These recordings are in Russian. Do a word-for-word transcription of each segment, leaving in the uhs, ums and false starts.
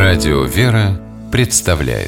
Радио «Вера» представляет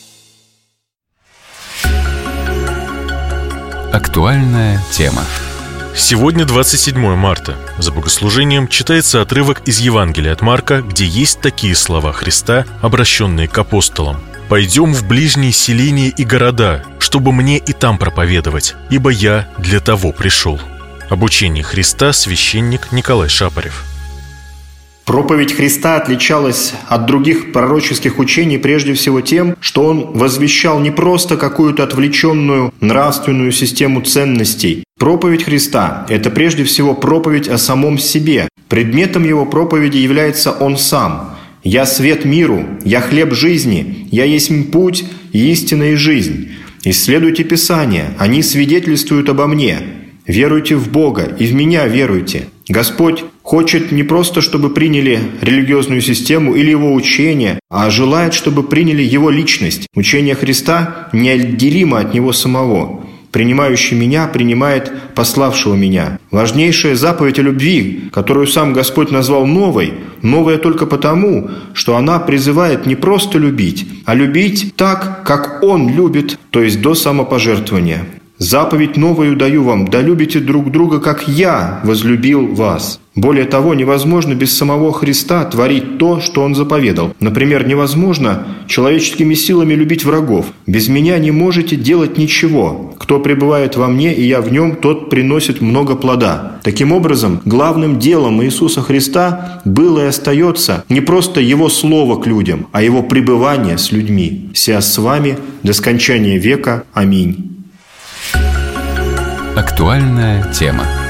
актуальная тема. Сегодня двадцать седьмое марта. За богослужением читается отрывок из Евангелия от Марка, где есть такие слова Христа, обращенные к апостолам: «Пойдем в ближние селения и города, чтобы мне и там проповедовать, ибо я для того пришел». Об учении Христа священник Николай Шапарев. Проповедь Христа отличалась от других пророческих учений прежде всего тем, что Он возвещал не просто какую-то отвлеченную нравственную систему ценностей. Проповедь Христа – это прежде всего проповедь о самом себе. Предметом Его проповеди является Он Сам. «Я свет миру, я хлеб жизни, я есть путь, истина и жизнь. Исследуйте Писания, они свидетельствуют обо мне. Веруйте в Бога и в Меня веруйте». Господь хочет не просто, чтобы приняли религиозную систему или Его учение, а желает, чтобы приняли Его личность. Учение Христа неотделимо от Него самого. «Принимающий Меня принимает пославшего Меня». Важнейшая заповедь о любви, которую сам Господь назвал новой, новая только потому, что она призывает не просто любить, а любить так, как Он любит, то есть до самопожертвования. «Заповедь новую даю вам, да любите друг друга, как Я возлюбил вас». Более того, невозможно без самого Христа творить то, что Он заповедал. Например, невозможно человеческими силами любить врагов. «Без Меня не можете делать ничего. Кто пребывает во Мне, и Я в Нем, тот приносит много плода». Таким образом, главным делом Иисуса Христа было и остается не просто Его слово к людям, а Его пребывание с людьми. «Ся с вами до скончания века. Аминь». Актуальная тема.